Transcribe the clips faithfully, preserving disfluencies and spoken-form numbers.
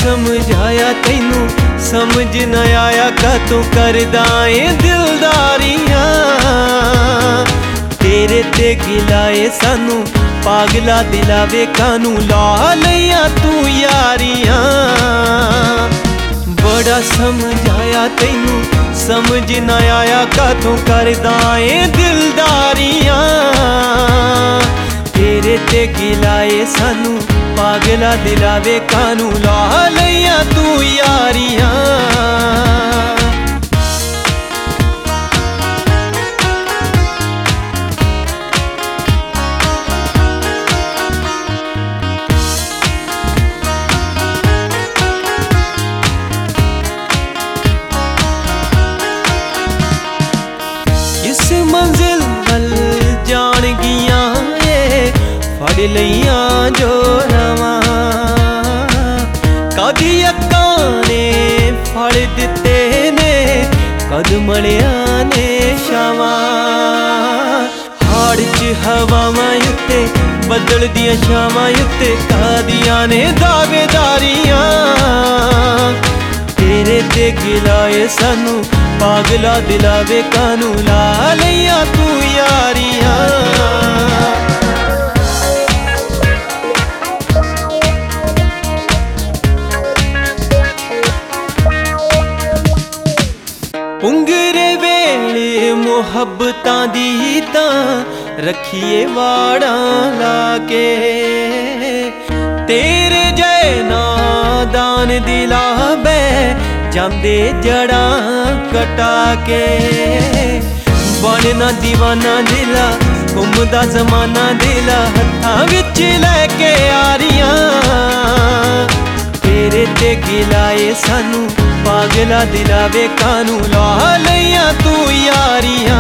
समझाया तैनू समझ न आया कातों करदा ऐ दिलदारियां। तेरे ते गिलाए सानू पागला दिलावे कानू ला लिया तू यारियां। बड़ा समझाया तैनू समझ न आया कातों करदा ऐ दिलदारियां। तेरे ते गिलाए सानू पागला दिलावे कानू ला लिया तू यारियां। इस मंजिल वल जान गियां फड़ लिया जो रवां। कदी अक्कां ने फड़ दिते ने कद मलिया ने छावां। हाड़ च हवावां उत्ते बदल दियां छावां उत्ते कादियां ने दावेदारियां। तेरे ते गिलाए सानू पागला दिलावे कानू ला लिया तू यारियां। पुंगरे वेले मुहब्बतां दी तां रखिए वाड़ां लाके। तेरे जय नादान दिलावे जांदे जड़ां कटा के। बनना दीवाना दिला घुमदा जमाना दिला हत्थां विच लैके यारियां। तेरे ते गिलाए सानू पागला दिलावे कानू ला लिया तू यारियां।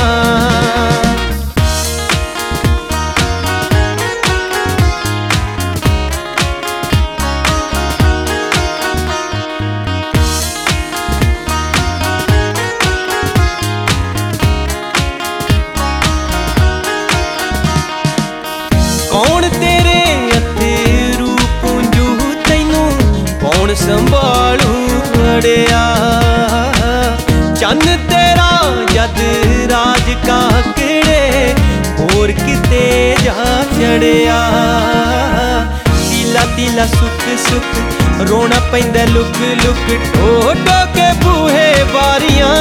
कौन तेरे अथरू पुंजू तैनू कौन संभालू अड़िया। चन्न तेरा जद राज काकड़े होर किते जा चढ़िया। तीला तीला सुख सुख रोना पैंदा लुक लुक ठो ठो के बूहे बारियां।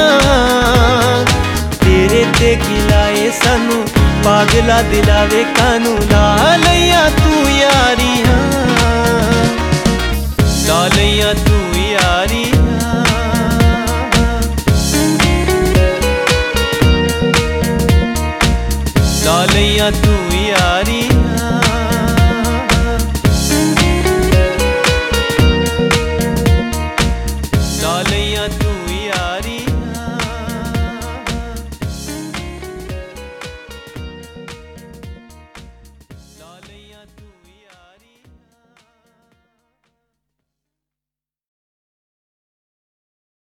तेरे ते गिलाए सानू पागला दिलावे कानू ला लिया तू यारियां। ला लिया तू यारियां। ला लिया तू यारियां।